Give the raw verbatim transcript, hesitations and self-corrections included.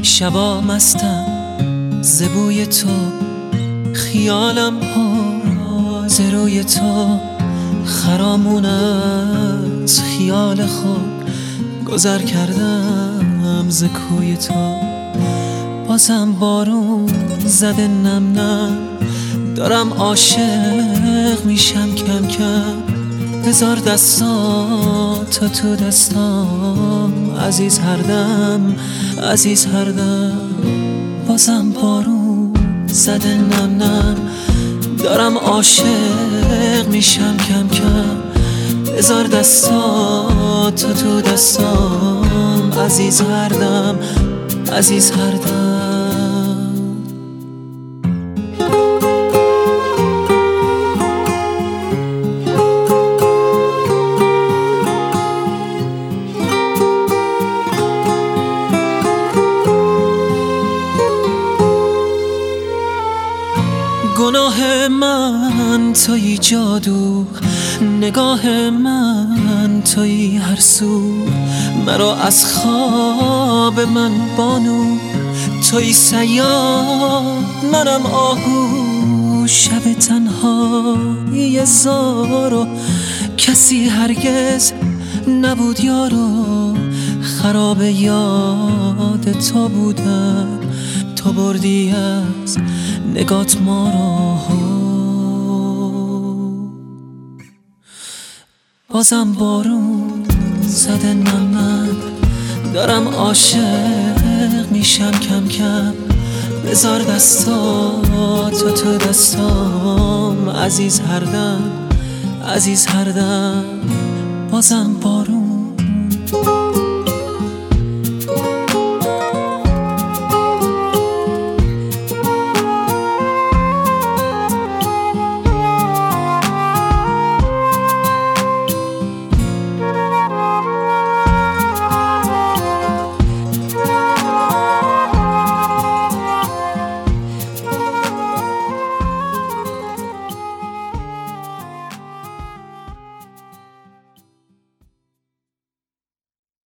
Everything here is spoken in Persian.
شبا مستم ز بوی تو، خیالم پر ز روی تو، خرامون از خیال خود گذر کردم ز کوی تو. بازم بارون زده نم نم، دارم عاشق میشم کم کم. بذار دستاتو تو دستام عزیز هر دم، عزیز هر دم. بازم بارون زده نم نم، دارم عاشق میشم کم کم. بذار دستاتو تو دستام عزیز هر دم، عزیز هر دم. گناه من تویی جادو، نگاه من تویی هر سو. مرا از خواب من بانو، تویی صیاد منم آهو. شب تنهایی زارو، کسی هرگز نبود یارو. خراب یاد تو بودم، تو بردی از نگات ما رو. بازم بارون زده نم نم، دارم عاشق میشم کم کم. بذار دستاتو تو دستام عزیز هر دم، عزیز هر دم. بازم بارون